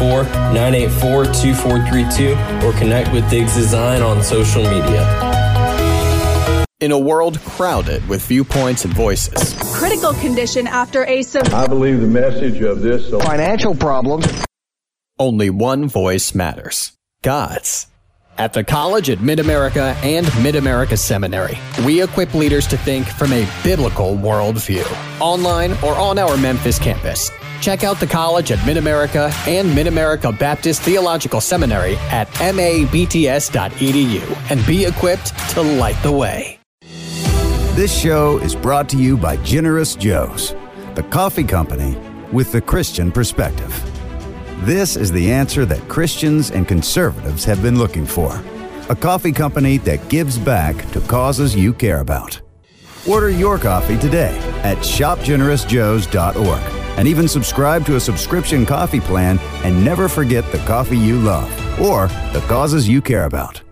704-984-2432 or connect with Diggs Design on social media. In a world crowded with viewpoints and voices. Critical condition after a I believe the message of this financial problems. Only one voice matters. God's. At the College at Mid-America and Mid-America Seminary, we equip leaders to think from a biblical worldview. Online or on our Memphis campus. Check out the College at Mid-America and Mid-America Baptist Theological Seminary at mabts.edu and be equipped to light the way. This show is brought to you by Generous Joe's, the coffee company with the Christian perspective. This is the answer that Christians and conservatives have been looking for. A coffee company that gives back to causes you care about. Order your coffee today at shopgenerousjoes.org and even subscribe to a subscription coffee plan and never forget the coffee you love or the causes you care about.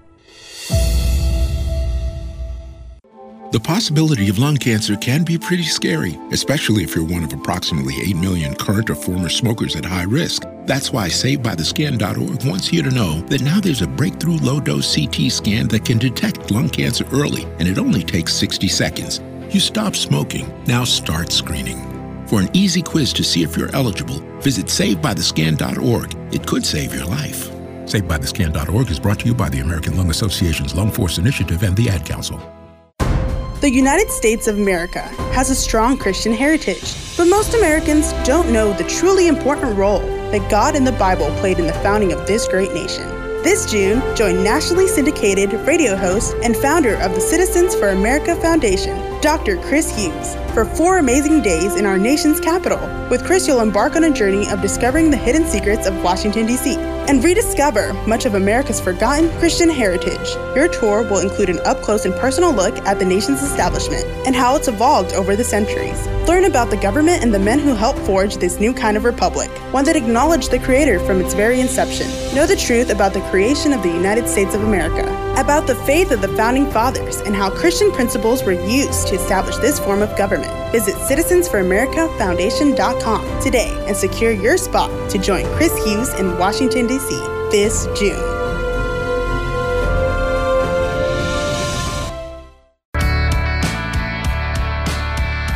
The possibility of lung cancer can be pretty scary, especially if you're one of approximately 8 million current or former smokers at high risk. That's why SaveByTheScan.org wants you to know that now there's a breakthrough low-dose CT scan that can detect lung cancer early, and it only takes 60 seconds. You stop smoking, now start screening. For an easy quiz to see if you're eligible, visit SaveByTheScan.org. It could save your life. SaveByTheScan.org is brought to you by the American Lung Association's Lung Force Initiative and the Ad Council. The United States of America has a strong Christian heritage, but most Americans don't know the truly important role that God and the Bible played in the founding of this great nation. This June, join nationally syndicated radio host and founder of the Citizens for America Foundation, Dr. Chris Hughes, for 4 amazing days in our nation's capital. With Chris, you'll embark on a journey of discovering the hidden secrets of Washington, D.C., and rediscover much of America's forgotten Christian heritage. Your tour will include an up-close and personal look at the nation's establishment and how it's evolved over the centuries. Learn about the government and the men who helped forge this new kind of republic, one that acknowledged the Creator from its very inception. Know the truth about the creation of the United States of America, about the faith of the Founding Fathers, and how Christian principles were used to establish this form of government. Visit citizensforamericafoundation.com today and secure your spot to join Chris Hughes in Washington, D.C. this June.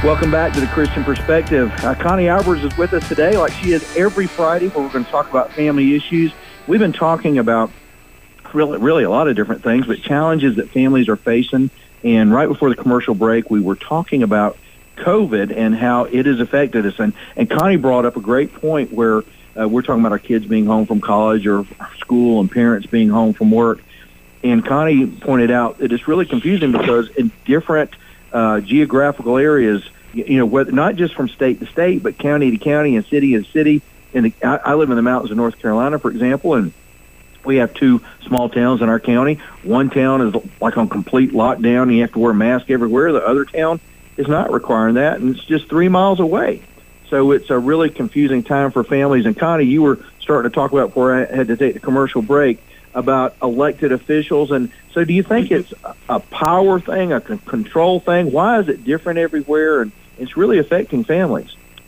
Welcome back to The Christian Perspective. Connie Albers is with us today, like she is every Friday, where we're going to talk about family issues. We've been talking about really a lot of different things, but challenges that families are facing. And right before the commercial break, we were talking about COVID and how it has affected us. And Connie brought up a great point where we're talking about our kids being home from college or school and parents being home from work. And Connie pointed out that it's really confusing because in different geographical areas, not just from state to state, but county to county and city to city. And I live in the mountains of North Carolina, for example, and we have 2 small towns in our county. One town is like on complete lockdown, and you have to wear a mask everywhere. The other town is not requiring that, and it's just 3 miles away. So it's a really confusing time for families. And Connie, you were starting to talk about, before I had to take the commercial break, about elected officials. And so do you think it's a power thing, a control thing? Why is it different everywhere? And it's really affecting families.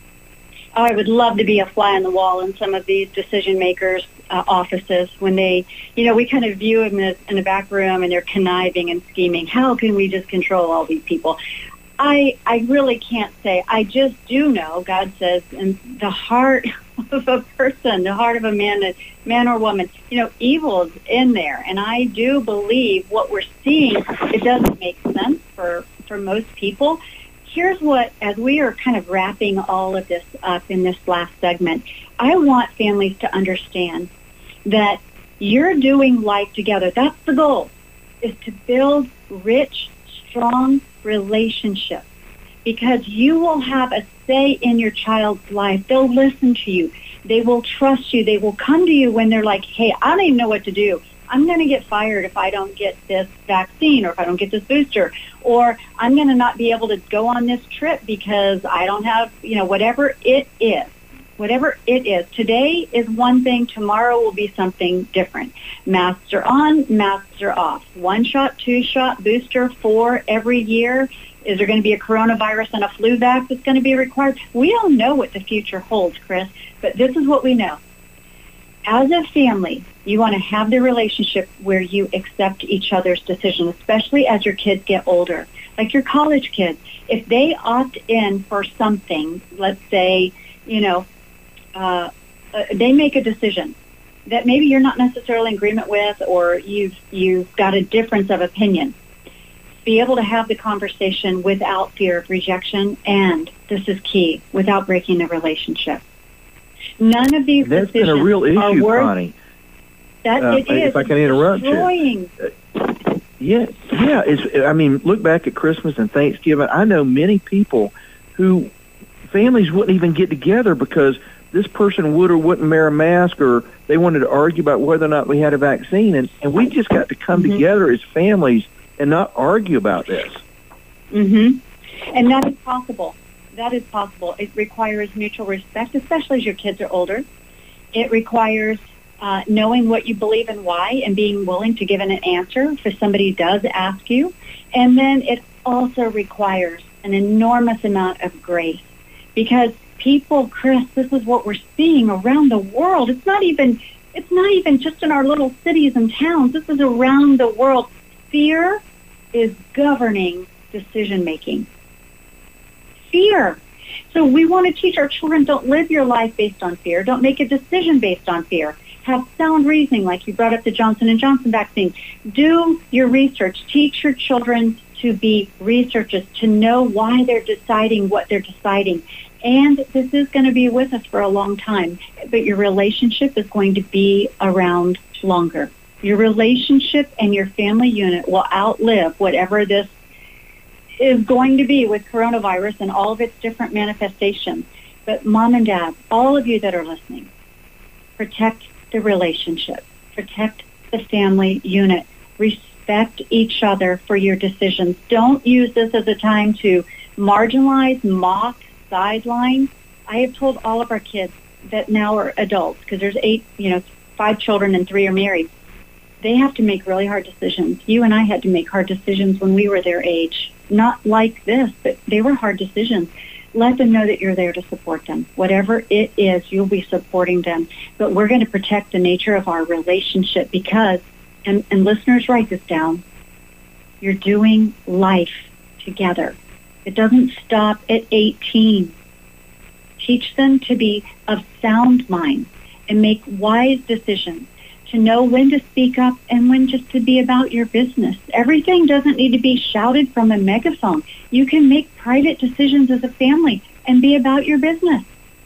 I would love to be a fly on the wall in some of these decision makers' offices when they, we kind of view them as in the back room and they're conniving and scheming. How can we just control all these people? I really can't say. I just do know God says in the heart of a person, the heart of a man or woman, evil is in there. And I do believe what we're seeing, it doesn't make sense for most people. Here's what, as we are kind of wrapping all of this up in this last segment, I want families to understand that you're doing life together. That's the goal, is to build rich, strong relationships, because you will have a say in your child's life. They'll listen to you. They will trust you. They will come to you when they're like, hey, I don't even know what to do. I'm going to get fired if I don't get this vaccine, or if I don't get this booster, or I'm going to not be able to go on this trip because I don't have, whatever it is. Whatever it is. Today is one thing. Tomorrow will be something different. Masks are on, masks are off. 1 shot, 2 shot, booster, 4 every year. Is there going to be a coronavirus and a flu vax that's going to be required? We don't know what the future holds, Chris, but this is what we know. As a family, you want to have the relationship where you accept each other's decision, especially as your kids get older. Like your college kids, if they opt in for something, let's say, they make a decision that maybe you're not necessarily in agreement with, or you've got a difference of opinion. Be able to have the conversation without fear of rejection, and this is key, without breaking the relationship. None of these That's decisions been a real issue, are worth Connie. That it is. If I can interrupt you. Look back at Christmas and Thanksgiving. I know many people who families wouldn't even get together because this person would or wouldn't wear a mask, or they wanted to argue about whether or not we had a vaccine. And we just got to come together as families and not argue about this. And that is possible. That is possible. It requires mutual respect, especially as your kids are older. It requires knowing what you believe and why, and being willing to give an answer if somebody does ask you. And then it also requires an enormous amount of grace, because people, Chris, this is what we're seeing around the world. It's not even just in our little cities and towns. This is around the world. Fear is governing decision making. Fear. So we want to teach our children, don't live your life based on fear. Don't make a decision based on fear. Have sound reasoning, like you brought up the Johnson & Johnson vaccine. Do your research. Teach your children to be researchers, to know why they're deciding what they're deciding. And this is going to be with us for a long time, but your relationship is going to be around longer. Your relationship and your family unit will outlive whatever this is going to be with coronavirus and all of its different manifestations. But mom and dad, all of you that are listening, protect the relationship. Protect the family unit. Respect each other for your decisions. Don't use this as a time to marginalize, mock, sideline. I have told all of our kids that now are adults, because there's 5 children and 3 are married. They have to make really hard decisions. You and I had to make hard decisions when we were their age. Not like this, but they were hard decisions. Let them know that you're there to support them. Whatever it is, you'll be supporting them. But we're going to protect the nature of our relationship because, and listeners, write this down, you're doing life together. It doesn't stop at 18. Teach them to be of sound mind and make wise decisions, to know when to speak up and when just to be about your business. Everything doesn't need to be shouted from a megaphone. You can make private decisions as a family and be about your business.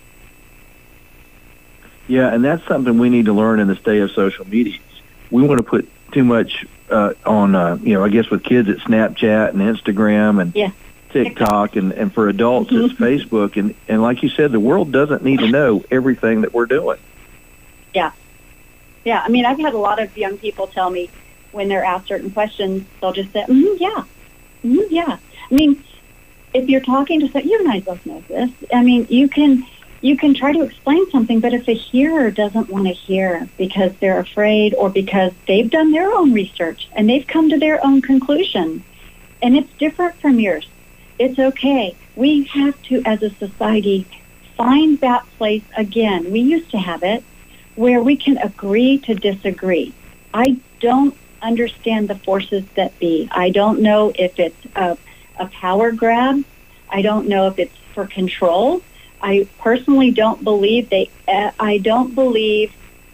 Yeah, and that's something we need to learn in this day of social media. We want to put too much on, I guess with kids it's Snapchat and Instagram and TikTok, and for adults it's Facebook. And like you said, the world doesn't need to know everything that we're doing. Yeah. Yeah, I mean, I've had a lot of young people tell me when they're asked certain questions, they'll just say, yeah. I mean, if you're talking to someone, you and I both know this. I mean, you can try to explain something, but if a hearer doesn't want to hear because they're afraid or because they've done their own research and they've come to their own conclusion, and it's different from yours, it's okay. We have to, as a society, find that place again. We used to have it where we can agree to disagree. I don't understand the forces that be. I don't know if it's a power grab. I don't know if it's for control. I personally don't believe I don't believe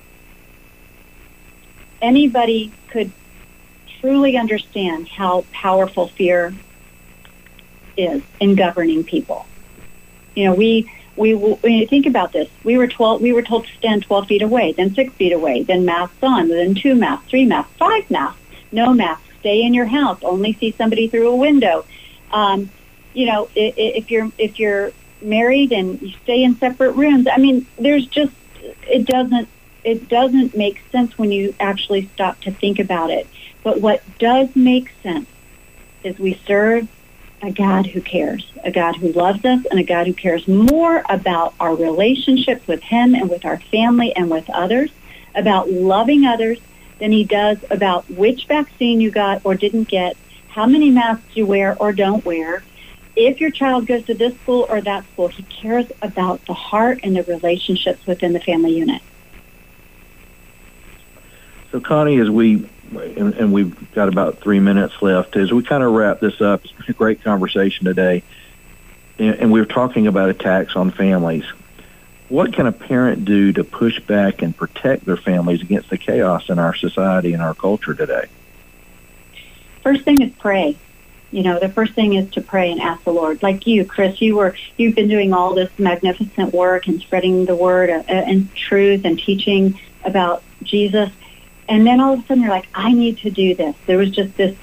anybody could truly understand how powerful fear is in governing people. You know, when you think about this, we were told to stand 12 feet away, then 6 feet away, then masks on, then 2 masks, 3 masks, 5 masks, no masks, stay in your house, only see somebody through a window. If you're married and you stay in separate rooms, I mean, it doesn't make sense when you actually stop to think about it. But what does make sense is we serve a God who cares, a God who loves us, and a God who cares more about our relationships with Him and with our family and with others, about loving others, than He does about which vaccine you got or didn't get, how many masks you wear or don't wear. If your child goes to this school or that school, He cares about the heart and the relationships within the family unit. So, Connie, as we've got about 3 minutes left, as we kind of wrap this up, it's been a great conversation today, and we're talking about attacks on families. What can a parent do to push back and protect their families against the chaos in our society and our culture today? First thing is pray. You know, the first thing is to pray and ask the Lord. Like you, Chris, you've been doing all this magnificent work and spreading the word and truth and teaching about Jesus. And then all of a sudden you're like, I need to do this. There was just this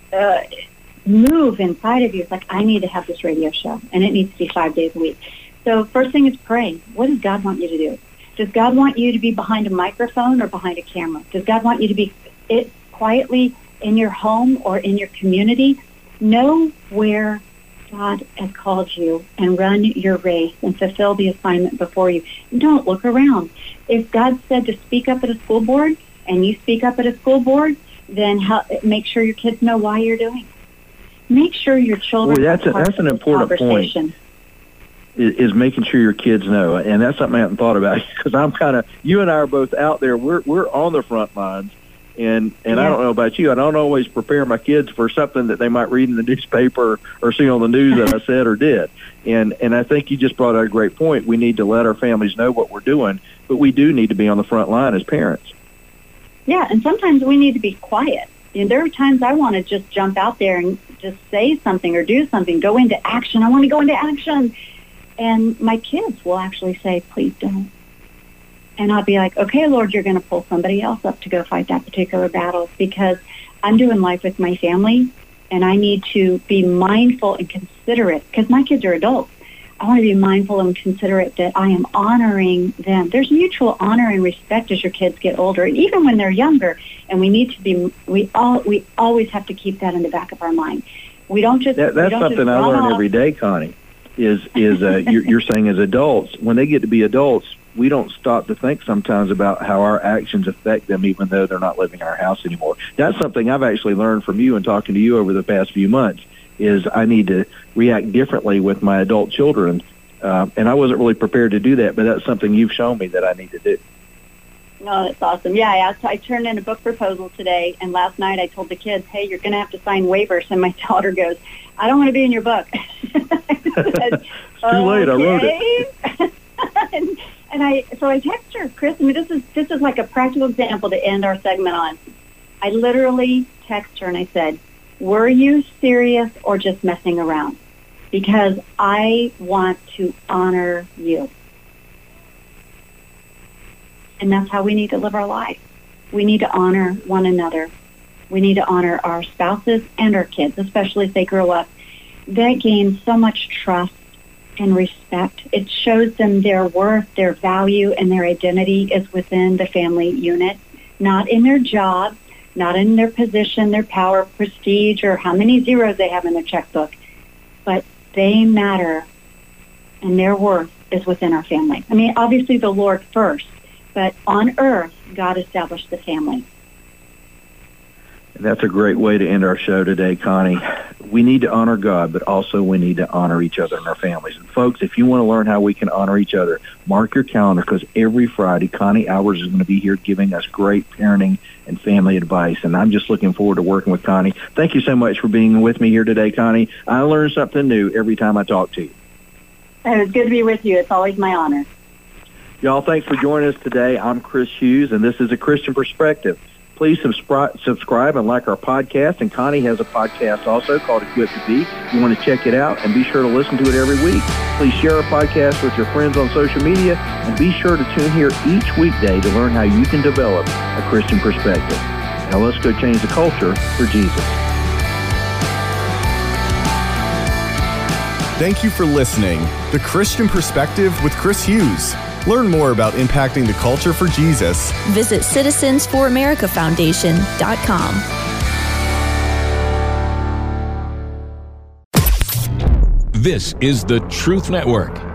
move inside of you. It's like, I need to have this radio show, and it needs to be 5 days a week. So first thing is pray. What does God want you to do? Does God want you to be behind a microphone or behind a camera? Does God want you to be quietly in your home or in your community? Know where God has called you and run your race and fulfill the assignment before you. Don't look around. If God said to speak up at a school board and you speak up at a school board, then make sure your kids know why you're doing it. Make sure your children that's an important point. Is making sure your kids know, and that's something I haven't thought about because you and I are both out there. We're on the front lines. And I don't know about you. I don't always prepare my kids for something that they might read in the newspaper or see on the news that I said or did. And I think you just brought out a great point. We need to let our families know what we're doing, but we do need to be on the front line as parents. Yeah, and sometimes we need to be quiet. And there are times I want to just jump out there and just say something or do something, go into action. I want to go into action. And my kids will actually say, please don't. And I'll be like, okay, Lord, you're going to pull somebody else up to go fight that particular battle because I'm doing life with my family and I need to be mindful and considerate because my kids are adults. I want to be mindful and considerate that I am honoring them. There's mutual honor and respect as your kids get older, and even when they're younger. And we need to be. We always have to keep that in the back of our mind. We don't just. That's something I learn every day, Connie. Is you're saying as adults, when they get to be adults, we don't stop to think sometimes about how our actions affect them, even though they're not living in our house anymore. That's something I've actually learned from you and talking to you over the past few months, is I need to react differently with my adult children. And I wasn't really prepared to do that, but that's something you've shown me that I need to do. Oh, that's awesome. Yeah, I turned in a book proposal today, and last night I told the kids, hey, you're going to have to sign waivers. And my daughter goes, I don't want to be in your book. It's too late. I wrote it. So I text her, Chris, I mean, this is like a practical example to end our segment on. I literally text her and I said, were you serious or just messing around? Because I want to honor you. And that's how we need to live our life. We need to honor one another. We need to honor our spouses and our kids, especially if they grow up. That gains so much trust and respect. It shows them their worth, their value, and their identity is within the family unit, not in their job, not in their position, their power, prestige, or how many zeros they have in their checkbook. But they matter, and their worth is within our family. I mean, obviously the Lord first, but on earth, God established the family. That's a great way to end our show today, Connie. We need to honor God, but also we need to honor each other and our families. And folks, if you want to learn how we can honor each other, mark your calendar, because every Friday, Connie Albers is going to be here giving us great parenting and family advice. And I'm just looking forward to working with Connie. Thank you so much for being with me here today, Connie. I learn something new every time I talk to you. It was good to be with you. It's always my honor. Y'all, thanks for joining us today. I'm Chris Hughes, and this is A Christian Perspective. Please subscribe and like our podcast. And Connie has a podcast also called Equipped to Be. You want to check it out and be sure to listen to it every week. Please share our podcast with your friends on social media and be sure to tune here each weekday to learn how you can develop a Christian perspective. Now let's go change the culture for Jesus. Thank you for listening. The Christian Perspective with Chris Hughes. Learn more about impacting the culture for Jesus. Visit citizensforamericafoundation.com. This is the Truth Network.